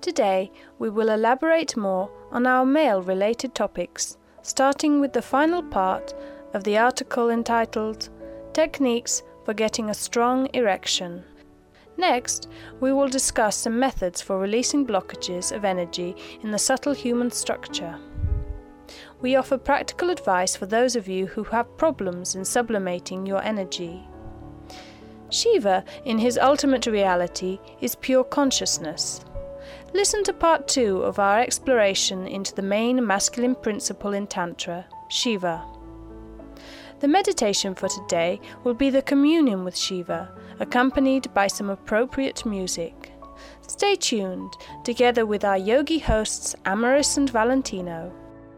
Today, we will elaborate more on our male-related topics, starting with the final part of the article entitled Techniques for Getting a Strong Erection. Next, we will discuss some methods for releasing blockages of energy in the subtle human structure. We offer practical advice for those of you who have problems in sublimating your energy. Shiva, in his ultimate reality, is pure consciousness. Listen to part 2 of our exploration into the main masculine principle in Tantra, Shiva. The meditation for today will be the communion with Shiva, accompanied by some appropriate music. Stay tuned, together with our yogi hosts Amaris and Valentino.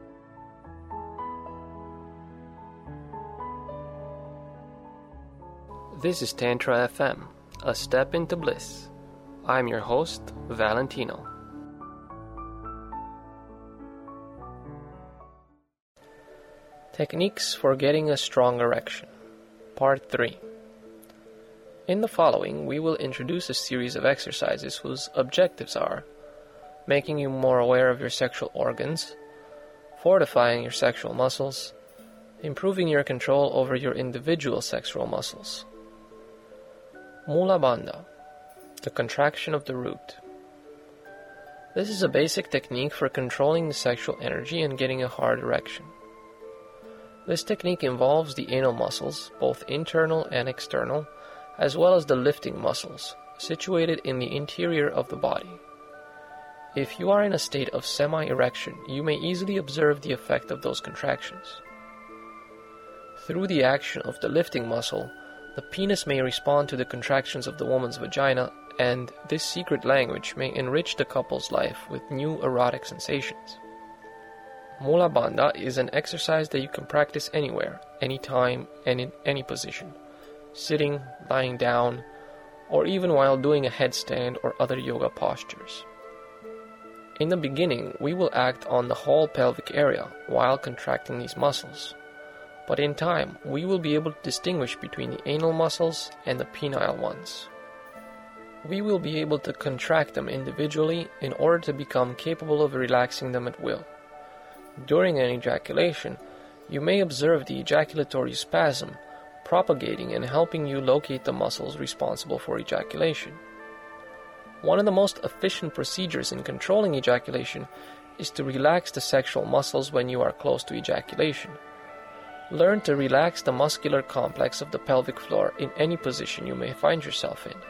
This is Tantra FM, a step into bliss. I'm your host, Valentino. Techniques for Getting a Strong Erection, Part 3. In the following, we will introduce a series of exercises whose objectives are making you more aware of your sexual organs, fortifying your sexual muscles, improving your control over your individual sexual muscles. Mula Bandha, the contraction of the root. This is a basic technique for controlling the sexual energy and getting a hard erection. This technique involves the anal muscles, both internal and external, as well as the lifting muscles, situated in the interior of the body. If you are in a state of semi-erection, you may easily observe the effect of those contractions. Through the action of the lifting muscle, the penis may respond to the contractions of the woman's vagina, and this secret language may enrich the couple's life with new erotic sensations. Mula Bandha is an exercise that you can practice anywhere, anytime, and in any position, sitting, lying down, or even while doing a headstand or other yoga postures. In the beginning, we will act on the whole pelvic area while contracting these muscles. But in time, we will be able to distinguish between the anal muscles and the penile ones. We will be able to contract them individually in order to become capable of relaxing them at will. During an ejaculation, you may observe the ejaculatory spasm propagating and helping you locate the muscles responsible for ejaculation. One of the most efficient procedures in controlling ejaculation is to relax the sexual muscles when you are close to ejaculation. Learn to relax the muscular complex of the pelvic floor in any position you may find yourself in.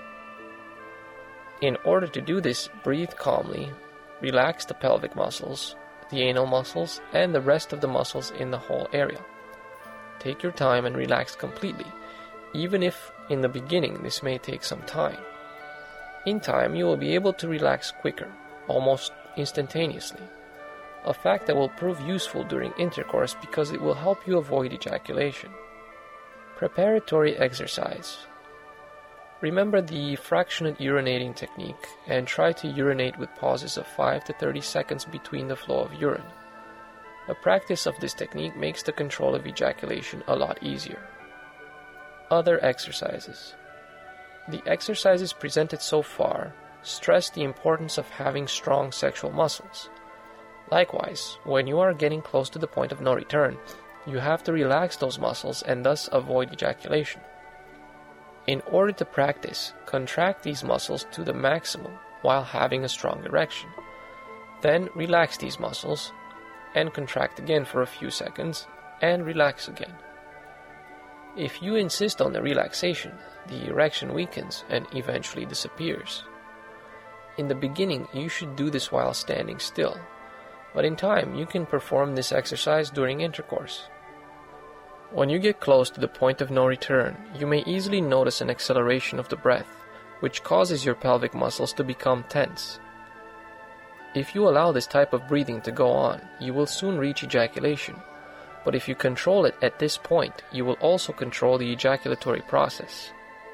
In order to do this, breathe calmly, relax the pelvic muscles, the anal muscles, and the rest of the muscles in the whole area. Take your time and relax completely, even if in the beginning this may take some time. In time, you will be able to relax quicker, almost instantaneously. A fact that will prove useful during intercourse because it will help you avoid ejaculation. Preparatory exercise. Remember the fractionate urinating technique and try to urinate with pauses of 5 to 30 seconds between the flow of urine. The practice of this technique makes the control of ejaculation a lot easier. Other exercises. The exercises presented so far stress the importance of having strong sexual muscles. Likewise, when you are getting close to the point of no return, you have to relax those muscles and thus avoid ejaculation. In order to practice, contract these muscles to the maximum while having a strong erection. Then relax these muscles and contract again for a few seconds and relax again. If you insist on the relaxation, the erection weakens and eventually disappears. In the beginning, you should do this while standing still. But in time, you can perform this exercise during intercourse. When you get close to the point of no return, you may easily notice an acceleration of the breath, which causes your pelvic muscles to become tense. If you allow this type of breathing to go on, you will soon reach ejaculation. But if you control it at this point, you will also control the ejaculatory process.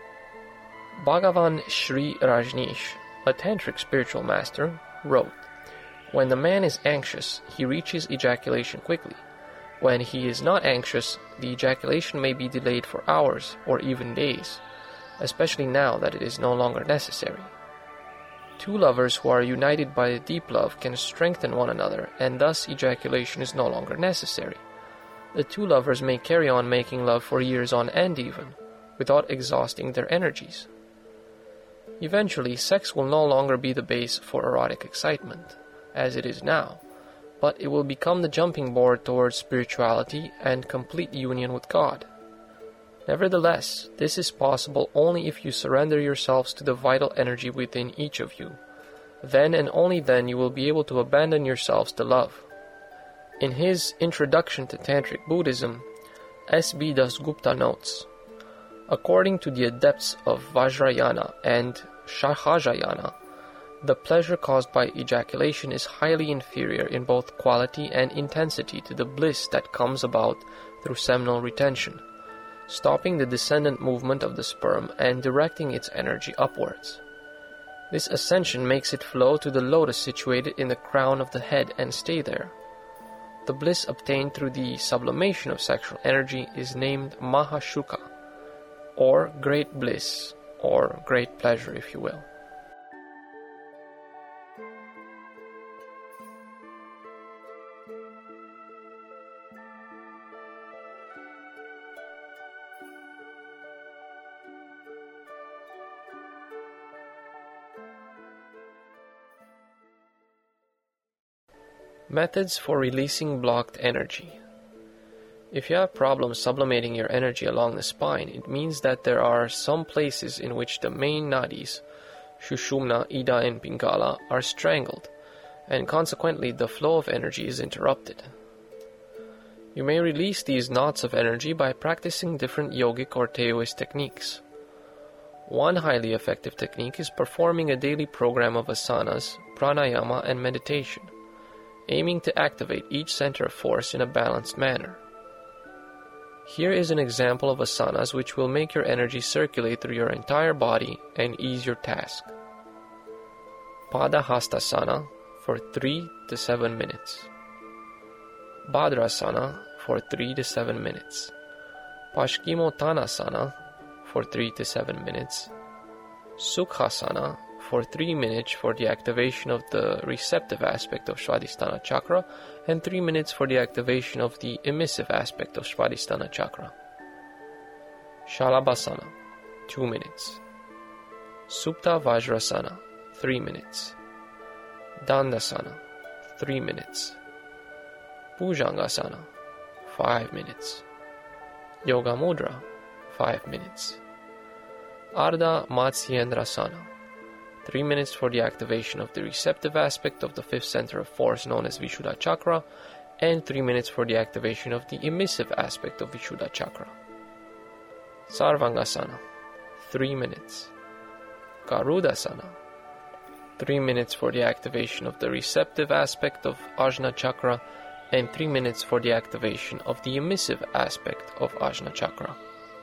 Bhagavan Sri Rajneesh, a tantric spiritual master, wrote, "When the man is anxious, he reaches ejaculation quickly. When he is not anxious, the ejaculation may be delayed for hours or even days, especially now that it is no longer necessary." Two lovers who are united by deep love can strengthen one another, and thus ejaculation is no longer necessary. The two lovers may carry on making love for years on end even, without exhausting their energies. Eventually, sex will no longer be the base for erotic excitement, as it is now, but it will become the jumping board towards spirituality and complete union with God. Nevertheless, this is possible only if you surrender yourselves to the vital energy within each of you. Then and only then you will be able to abandon yourselves to love. In his Introduction to Tantric Buddhism, S.B. Dasgupta notes, according to the adepts of Vajrayana and Shahajayana, the pleasure caused by ejaculation is highly inferior in both quality and intensity to the bliss that comes about through seminal retention, stopping the descendant movement of the sperm and directing its energy upwards. This ascension makes it flow to the lotus situated in the crown of the head and stay there. The bliss obtained through the sublimation of sexual energy is named Mahashuka, or great bliss, or great pleasure, if you will. Methods for releasing blocked energy. If you have problems sublimating your energy along the spine, it means that there are some places in which the main nadis, Shushumna, Ida, and Pingala, are strangled, and consequently the flow of energy is interrupted. You may release these knots of energy by practicing different yogic or Taoist techniques. One highly effective technique is performing a daily program of asanas, pranayama, and meditation, aiming to activate each center of force in a balanced manner. Here is an example of asanas which will make your energy circulate through your entire body and ease your task. Padahastasana for 3 to 7 minutes. Bhadrasana for 3 to 7 minutes. Paschimottanasana for 3 to 7 minutes. Sukhasana for 3 minutes for the activation of the receptive aspect of Svadhisthana chakra and 3 minutes for the activation of the emissive aspect of Svadhisthana chakra. Shalabhasana, 2 minutes. Supta Vajrasana, 3 minutes. Dandasana, 3 minutes. Bhujangasana, 5 minutes. Yoga Mudra, 5 minutes. Ardha Matsyendrasana, 3 minutes for the activation of the receptive aspect of the fifth center of force known as Vishuddha chakra, and 3 minutes for the activation of the emissive aspect of Vishuddha chakra. Sarvangasana, 3 minutes. Garudasana, 3 minutes for the activation of the receptive aspect of Ajna chakra, and 3 minutes for the activation of the emissive aspect of Ajna chakra.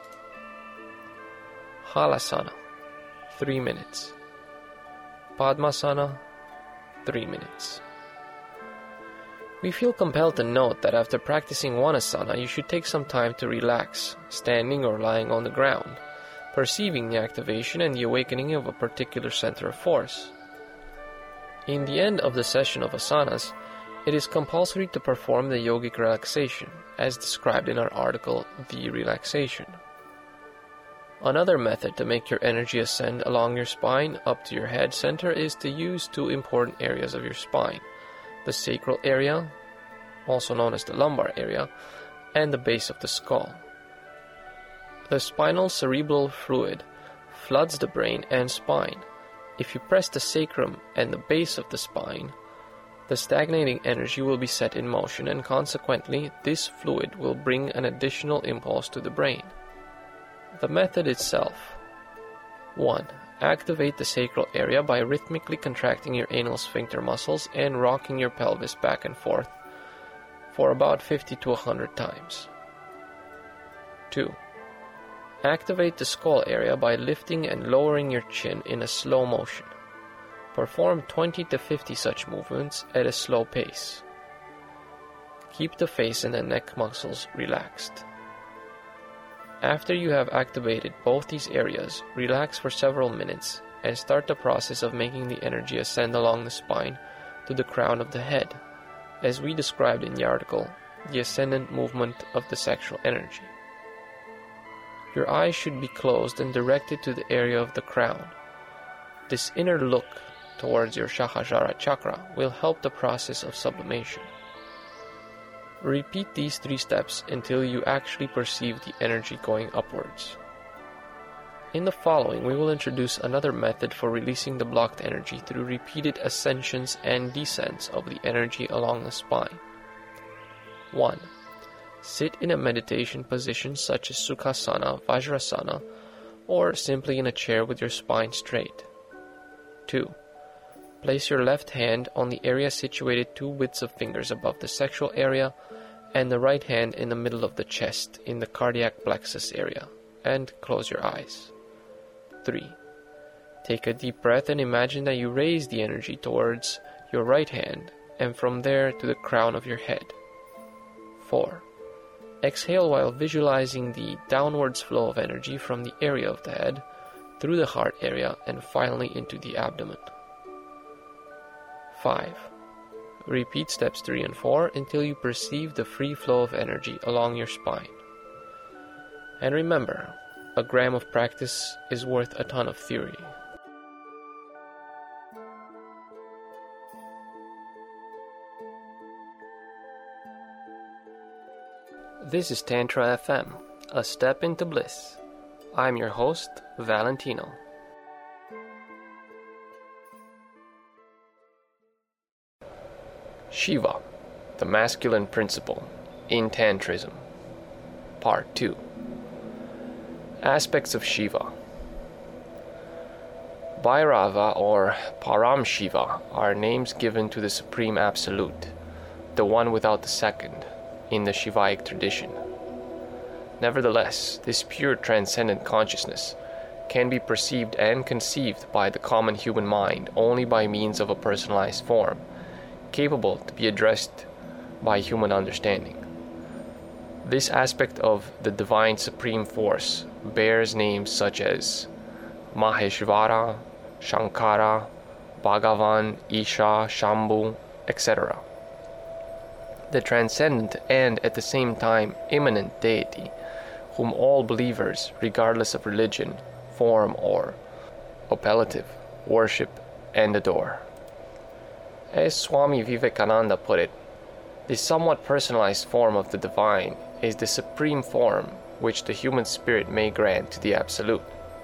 Halasana, 3 minutes. Padmasana, 3 minutes. We feel compelled to note that after practicing one asana, you should take some time to relax, standing or lying on the ground, perceiving the activation and the awakening of a particular center of force. In the end of the session of asanas, it is compulsory to perform the yogic relaxation, as described in our article, The Relaxation. Another method to make your energy ascend along your spine up to your head center is to use two important areas of your spine, the sacral area, also known as the lumbar area, and the base of the skull. The spinal cerebral fluid floods the brain and spine. If you press the sacrum and the base of the spine, the stagnating energy will be set in motion, and consequently this fluid will bring an additional impulse to the brain. The method itself. 1. Activate the sacral area by rhythmically contracting your anal sphincter muscles and rocking your pelvis back and forth for about 50 to 100 times. 2. Activate the skull area by lifting and lowering your chin in a slow motion. Perform 20 to 50 such movements at a slow pace. Keep the face and the neck muscles relaxed. After you have activated both these areas, relax for several minutes and start the process of making the energy ascend along the spine to the crown of the head, as we described in the article, the ascendant movement of the sexual energy. Your eyes should be closed and directed to the area of the crown. This inner look towards your Shahasrara chakra will help the process of sublimation. Repeat these 3 steps until you actually perceive the energy going upwards. In the following, we will introduce another method for releasing the blocked energy through repeated ascensions and descents of the energy along the spine. 1. Sit in a meditation position such as Sukhasana, Vajrasana, or simply in a chair with your spine straight. 2. Place your left hand on the area situated 2 widths of fingers above the sexual area and the right hand in the middle of the chest in the cardiac plexus area, and close your eyes. 3. Take a deep breath and imagine that you raise the energy towards your right hand and from there to the crown of your head. 4. Exhale while visualizing the downwards flow of energy from the area of the head through the heart area and finally into the abdomen. 5. Repeat steps 3 and 4 until you perceive the free flow of energy along your spine. And remember, a gram of practice is worth a ton of theory. This is Tantra FM, a step into bliss. I'm your host, Valentino. Shiva, the masculine principle in Tantrism. Part 2. Aspects of Shiva. Bhairava or Param Shiva are names given to the Supreme Absolute, the one without the second, in the Shivaic tradition. Nevertheless, this pure transcendent consciousness can be perceived and conceived by the common human mind only by means of a personalized form, capable to be addressed by human understanding. This aspect of the Divine Supreme Force bears names such as Maheshvara, Shankara, Bhagavan, Isha, Shambhu, etc. The transcendent and at the same time immanent deity, whom all believers, regardless of religion, form or appellative, worship and adore. As Swami Vivekananda put it, this somewhat personalized form of the divine is the supreme form which the human spirit may grant to the Absolute.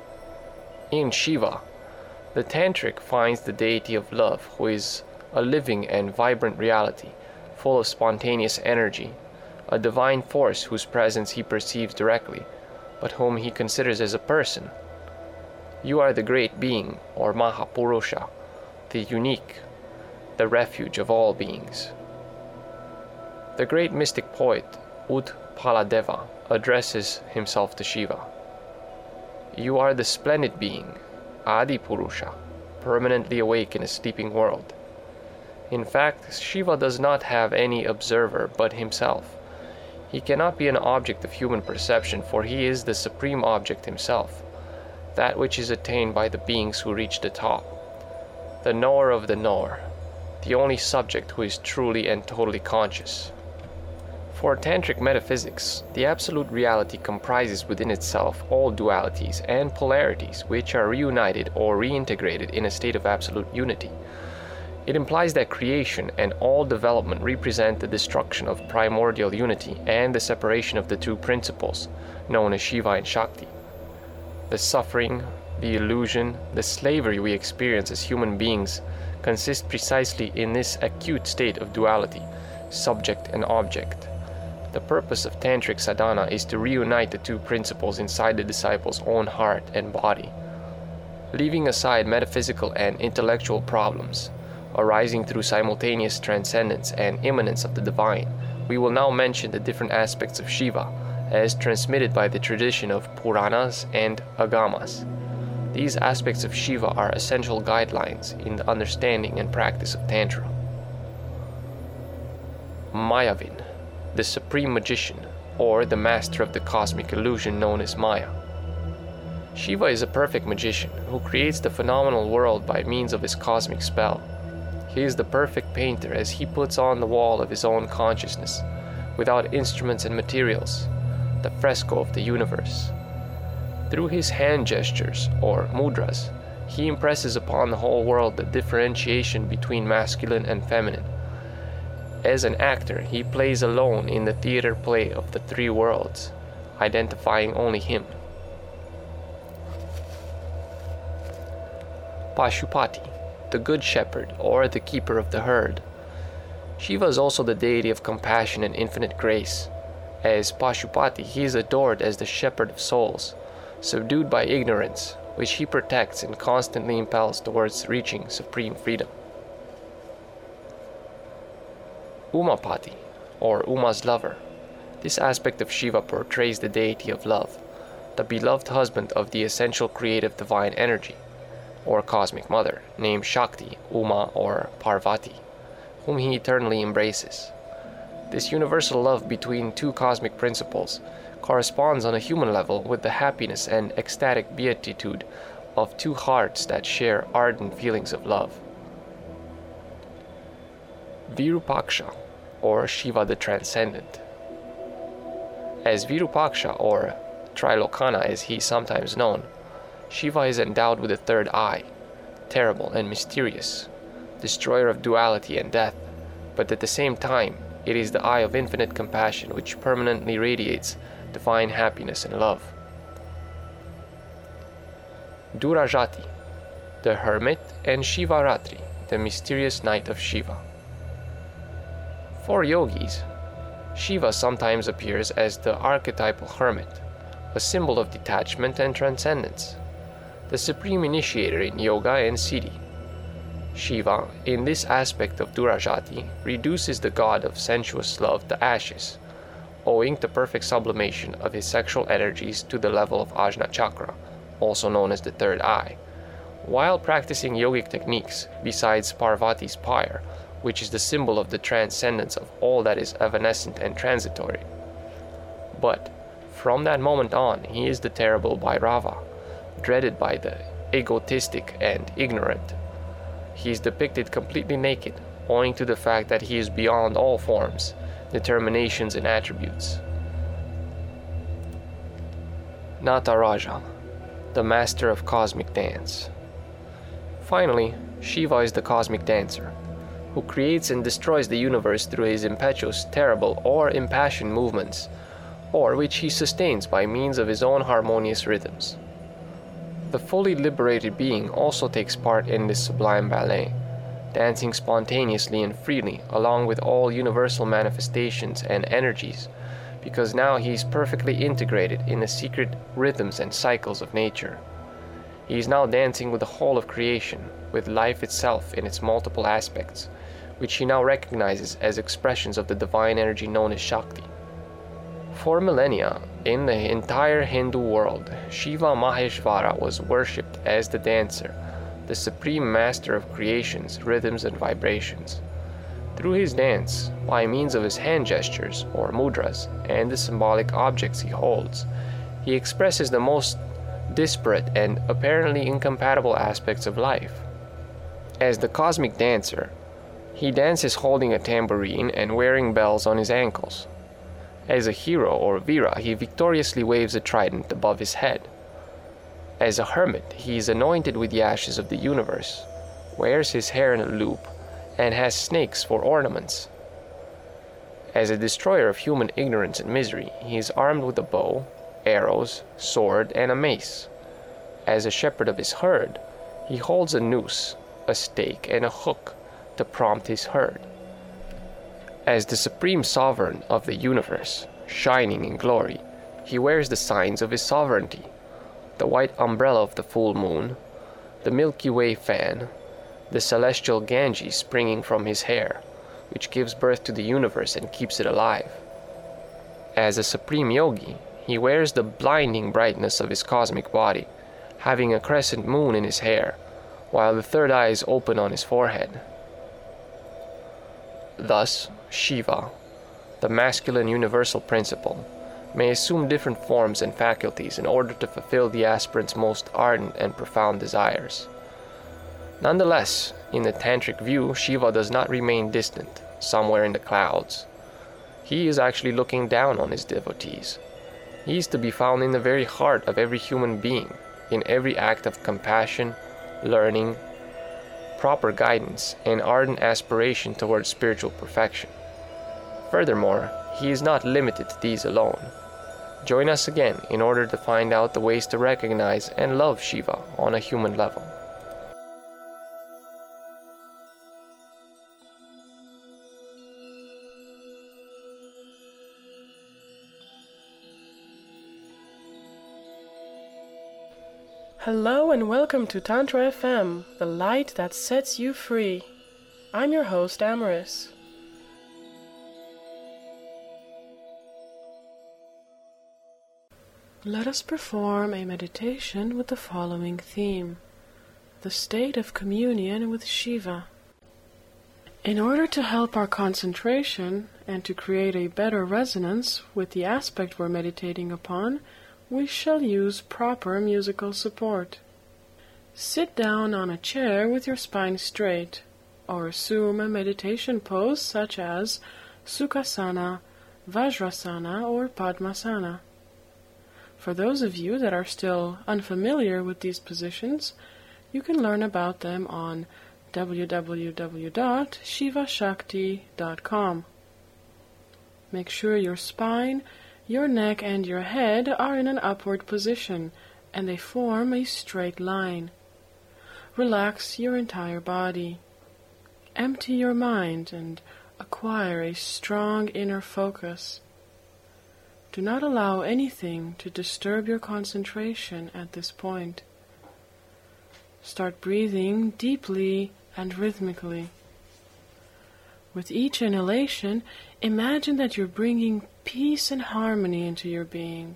In Shiva, the Tantric finds the deity of love, who is a living and vibrant reality, full of spontaneous energy, a divine force whose presence he perceives directly, but whom he considers as a person. You are the great being, or Mahapurusha, the unique, the refuge of all beings. The great mystic poet Utpaladeva addresses himself to Shiva. You are the splendid being, Adipurusha, permanently awake in a sleeping world. In fact, Shiva does not have any observer but himself. He cannot be an object of human perception, for he is the supreme object himself, that which is attained by the beings who reach the top, the knower of the knower, the only subject who is truly and totally conscious. For Tantric metaphysics, the absolute reality comprises within itself all dualities and polarities which are reunited or reintegrated in a state of absolute unity. It implies that creation and all development represent the destruction of primordial unity and the separation of the two principles, known as Shiva and Shakti. The suffering, the illusion, the slavery we experience as human beings consist precisely in this acute state of duality, subject and object. The purpose of Tantric sadhana is to reunite the two principles inside the disciple's own heart and body. Leaving aside metaphysical and intellectual problems, arising through simultaneous transcendence and immanence of the divine, we will now mention the different aspects of Shiva, as transmitted by the tradition of Puranas and Agamas. These aspects of Shiva are essential guidelines in the understanding and practice of Tantra. Mayavin, the supreme magician, or the master of the cosmic illusion known as Maya. Shiva is a perfect magician who creates the phenomenal world by means of his cosmic spell. He is the perfect painter as he puts on the wall of his own consciousness, without instruments and materials, the fresco of the universe. Through his hand gestures, or mudras, he impresses upon the whole world the differentiation between masculine and feminine. As an actor, he plays alone in the theater play of the three worlds, identifying only him. Pashupati, the good shepherd, or the keeper of the herd. Shiva is also the deity of compassion and infinite grace. As Pashupati, he is adored as the shepherd of souls, subdued by ignorance, which he protects and constantly impels towards reaching supreme freedom. Umapati, or Uma's lover. This aspect of Shiva portrays the deity of love, the beloved husband of the essential creative divine energy, or cosmic mother, named Shakti, Uma, or Parvati, whom he eternally embraces. This universal love between two cosmic principles corresponds on a human level with the happiness and ecstatic beatitude of two hearts that share ardent feelings of love. Virupaksha, or Shiva the Transcendent. As Virupaksha, or Trilokana as he is sometimes known, Shiva is endowed with a third eye, terrible and mysterious, destroyer of duality and death, but at the same time, it is the eye of infinite compassion which permanently radiates divine happiness and love. Durajati, the hermit, and Shivaratri, the mysterious night of Shiva. For yogis, Shiva sometimes appears as the archetypal hermit, a symbol of detachment and transcendence, the supreme initiator in yoga and siddhi. Shiva, in this aspect of Durajati, reduces the god of sensuous love to ashes, owing to perfect sublimation of his sexual energies to the level of Ajna Chakra, also known as the third eye, while practicing yogic techniques besides Parvati's pyre, which is the symbol of the transcendence of all that is evanescent and transitory. But from that moment on, he is the terrible Bhairava, dreaded by the egotistic and ignorant. He is depicted completely naked, owing to the fact that he is beyond all forms, determinations, and attributes. Nataraja, the master of cosmic dance. Finally, Shiva is the cosmic dancer, who creates and destroys the universe through his impetuous, terrible, or impassioned movements, or which he sustains by means of his own harmonious rhythms. The fully liberated being also takes part in this sublime ballet, dancing spontaneously and freely along with all universal manifestations and energies, because now he is perfectly integrated in the secret rhythms and cycles of nature. He is now dancing with the whole of creation, with life itself in its multiple aspects, which he now recognizes as expressions of the divine energy known as Shakti. For millennia, in the entire Hindu world, Shiva Maheshvara was worshipped as the dancer, the supreme master of creations, rhythms, and vibrations. Through his dance, by means of his hand gestures, or mudras, and the symbolic objects he holds, he expresses the most disparate and apparently incompatible aspects of life. As the cosmic dancer, he dances holding a tambourine and wearing bells on his ankles. As a hero or Vira, he victoriously waves a trident above his head. As a hermit, he is anointed with the ashes of the universe, wears his hair in a loop, and has snakes for ornaments. As a destroyer of human ignorance and misery, he is armed with a bow, arrows, sword, and a mace. As a shepherd of his herd, he holds a noose, a stake, and a hook to prompt his herd. As the supreme sovereign of the universe, shining in glory, he wears the signs of his sovereignty, the white umbrella of the full moon, the Milky Way fan, the celestial Ganges springing from his hair, which gives birth to the universe and keeps it alive. As a supreme yogi, he wears the blinding brightness of his cosmic body, having a crescent moon in his hair, while the third eye is open on his forehead. Thus, Shiva, the masculine universal principle, may assume different forms and faculties in order to fulfill the aspirant's most ardent and profound desires. Nonetheless, in the tantric view, Shiva does not remain distant, somewhere in the clouds. He is actually looking down on his devotees. He is to be found in the very heart of every human being, in every act of compassion, learning, proper guidance, and ardent aspiration towards spiritual perfection. Furthermore, he is not limited to these alone. Join us again in order to find out the ways to recognize and love Shiva on a human level. Hello and welcome to Tantra FM, the light that sets you free. I'm your host, Amaris. Let us perform a meditation with the following theme: the state of communion with Shiva. In order to help our concentration and to create a better resonance with the aspect we're meditating upon, we shall use proper musical support. Sit down on a chair with your spine straight, or assume a meditation pose such as Sukhasana, Vajrasana, or Padmasana. For those of you that are still unfamiliar with these positions, you can learn about them on www.shivashakti.com. Make sure your spine, your neck, and your head are in an upward position, and they form a straight line. Relax your entire body. Empty your mind and acquire a strong inner focus. Do not allow anything to disturb your concentration at this point. Start breathing deeply and rhythmically. With each inhalation, imagine that you're bringing peace and harmony into your being.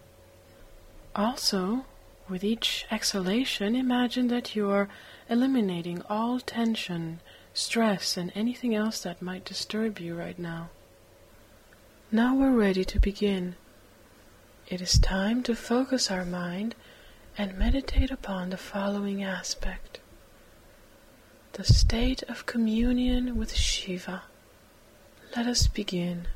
Also, with each exhalation, imagine that you are eliminating all tension, stress, and anything else that might disturb you right now. Now we're ready to begin. It is time to focus our mind and meditate upon the following aspect: the state of communion with Shiva. Let us begin.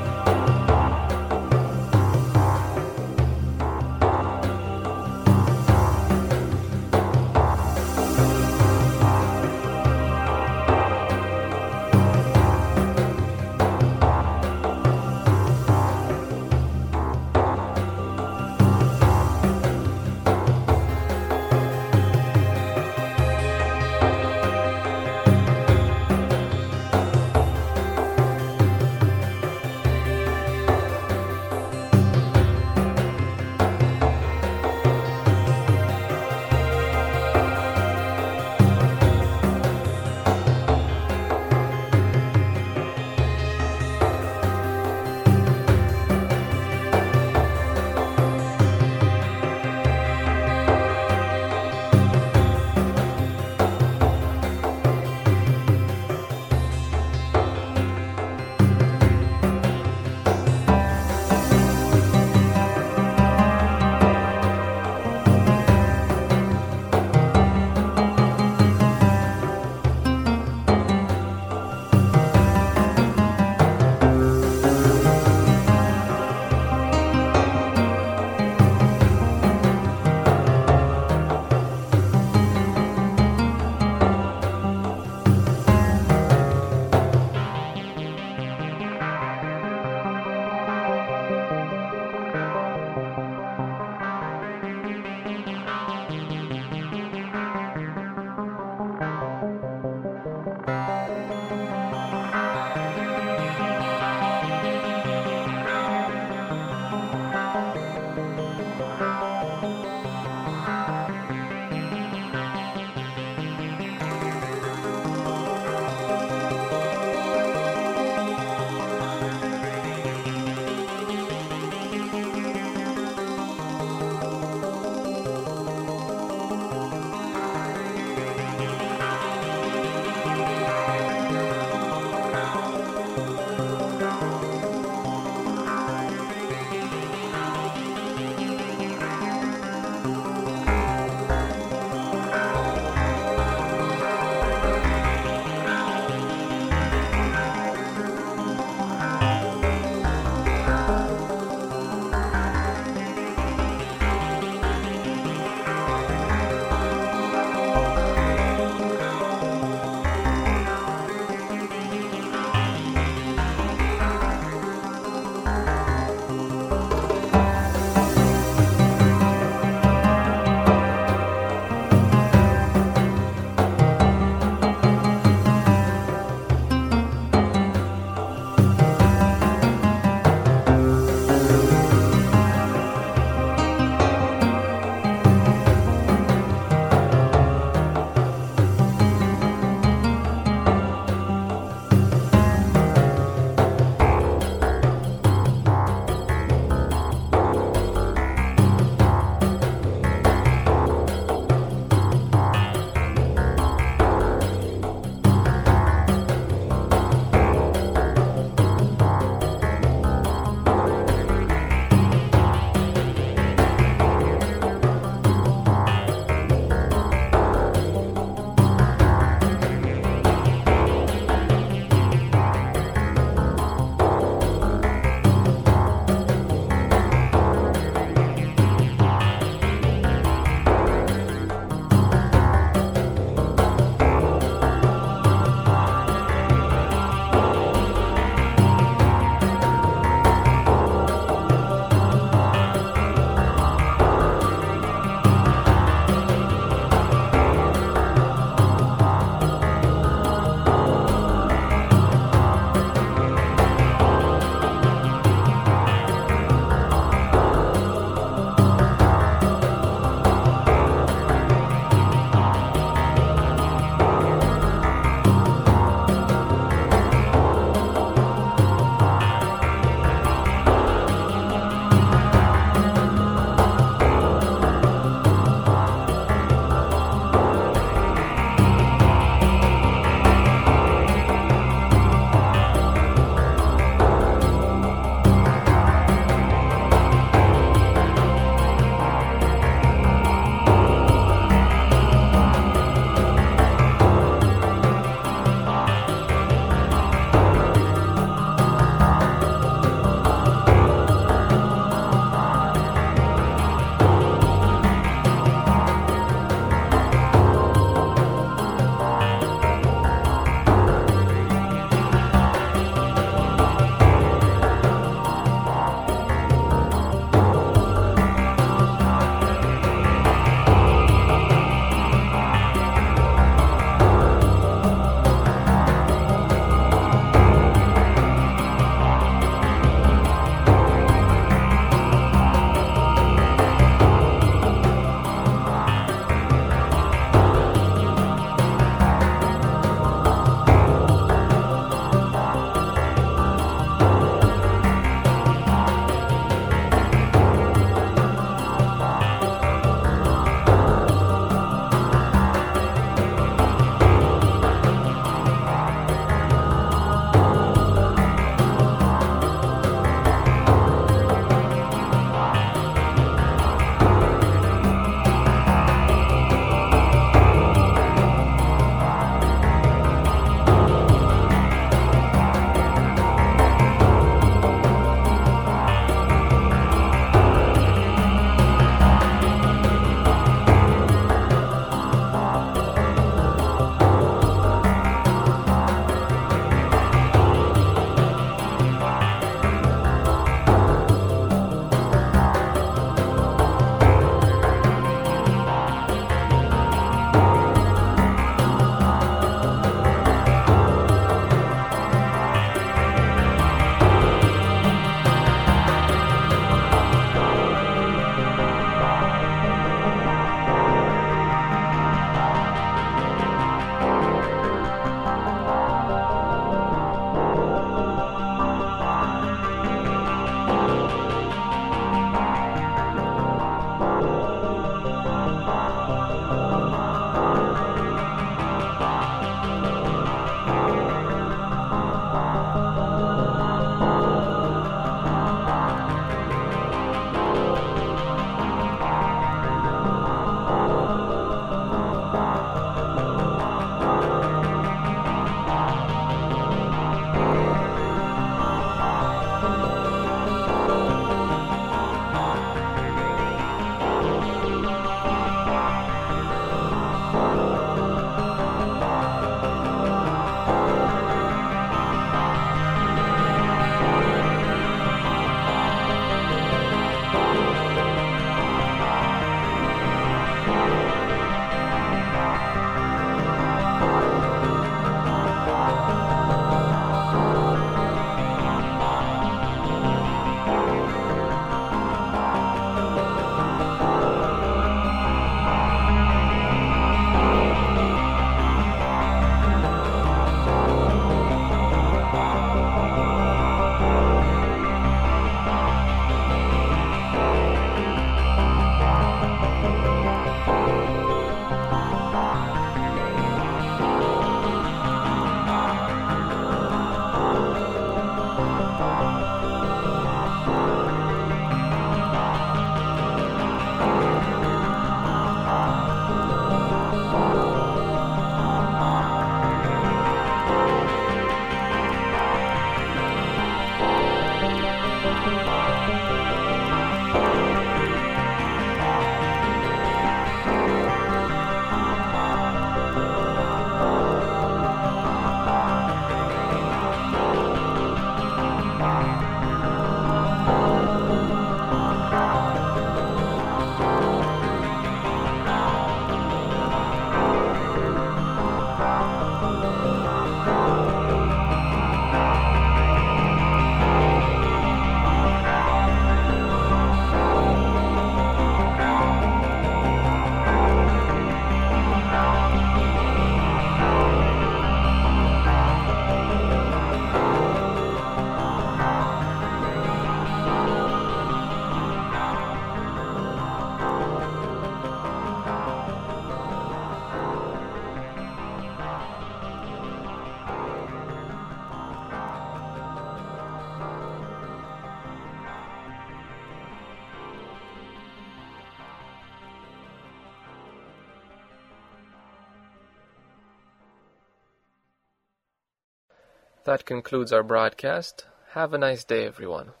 That concludes our broadcast. Have a nice day, everyone.